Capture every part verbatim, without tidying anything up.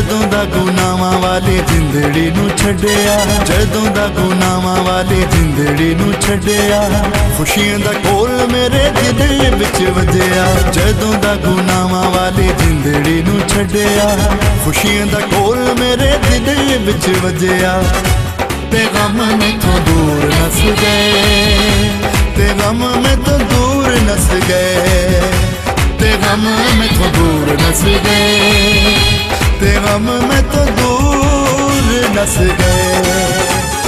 जदों दा गुनाहां वाली जिंदड़ी नू छड्डिया, जदों दा गुनाहां वाली जिंदड़ी नू छड्डिया, खुशियां दा कोल मेरे दिल विच वजया। जदों दा गुनाहां वाली जिंदड़ी नू छड्डिया, खुशियां दा कोल मेरे दिल विच वजया। ते गम में तो दूर नस गए, ते गम में तो दूर नस गए, ते गम में तो दूर नस गए, ते गम में तो दूर नस गए।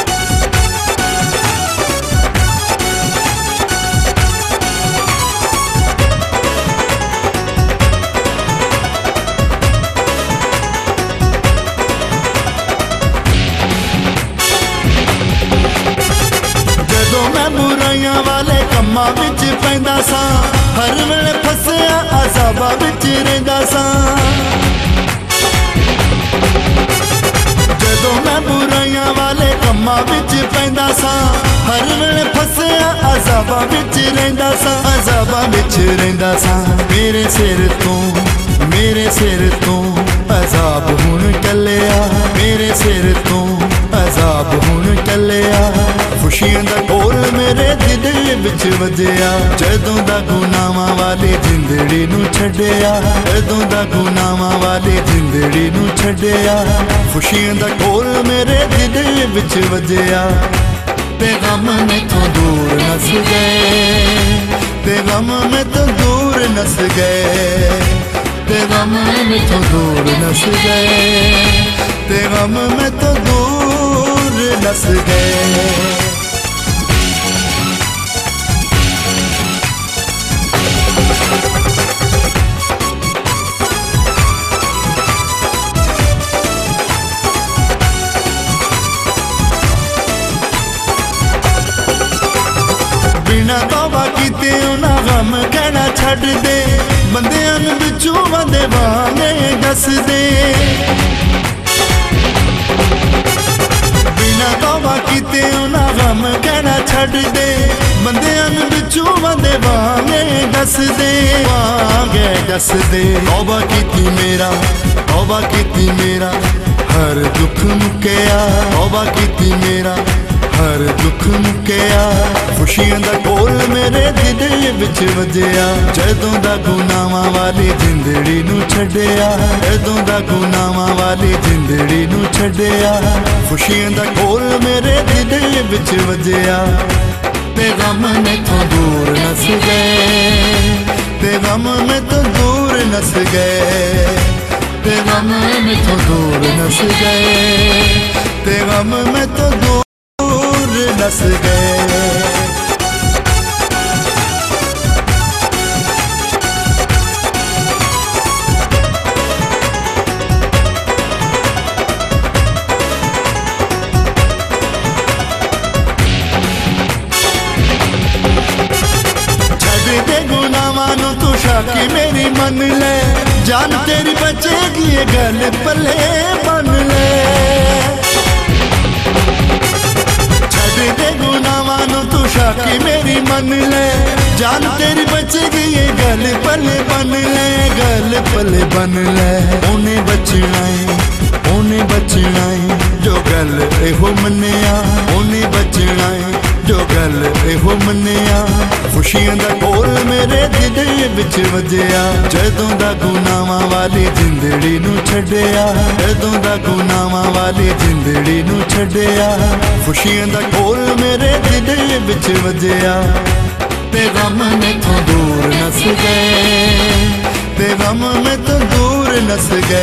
जदों मैं बुराइयां वाले कम्मां विच पैंदा सां, हर वेले फसिया अज़ाबां विच रहिंदा सां। जदों मैं बुराइयां वाले कम्मां विच पैंदा सां, हर वेले फसिया अज़ाबां विच रहिंदा सां, अज़ाबां विच रहिंदा सां। मेरे सिर तो मेरे सिर तो अज़ाब हुण टलिया, मेरे सिर तो अज़ाब हुण टलिया। खुशियां दा कोल मेरे दिल विच वजया। जदों दा गुनाहां वाली जिंदड़ी नू छड्डिया, जदों दा गुनाहां वाली जिंदड़ी नू छड्डिया, खुशियां दा कोल मेरे दिल विच वजया। ते गम में तो दूर नस गए, ते गम में तो दूर नस गए, ते गम में तो दूर नस गए, ते गम में तो दूर नस गए। बिना तौबा कीते उन्हां गम कहना छड्ड दे, बंदियां नूं विचों वंदे वांगे दस दे। बिना तौबा कीते उन्हां गम कहना छड्ड दे, बंदियां नूं विचों वंदे वांगे दस दे, वांगे दस दे। तौबा कीती मेरा, तौबा कीती मेरा, हर दुख मुक्किया। तौबा कीती मेरा, हर दुख मुक्किया। खुशियां दा कोल मेरे दिल विच वजया। जदों दा गुनाहां वाली जिंदड़ी नू छड्डिया, जदों दा गुनाहां वाली जिंदड़ी नू छड्डिया, खुशियां दा कोल मेरे दिल विच वजया। ते गम में तो दूर नस गए, ते गम में तो दूर नस गए, ते गम में तो दूर नस गए, ते गम में तो दूर नस गए। छड्ड दे गुनाहां नूं तू शाकी मेरी मन ले, जान तेरी बचेगी ये गल पले बन ले। दे गुनाहां नूं तू शाकी मेरी मन ले, जान तेरी बचेगी ये गल पले बन ले, गल पले बन ले। ओने बचना है, ओने बचना है, जो गल एहो मन्निया, ओने बचना है, जो गल एहो मन्निया। खुशियां दा कोल मेरे दिल विच वजया। जदों दा गुनाहां वाली जिंदड़ी नू छड्डिया, जदों दा गुनाहां वाली जिंदड़ी नू छड्डिया, खुशियां दा कोल मेरे दिल विच वजया। ते गम में तो दूर नस गए, ते गम में तो दूर नस गए।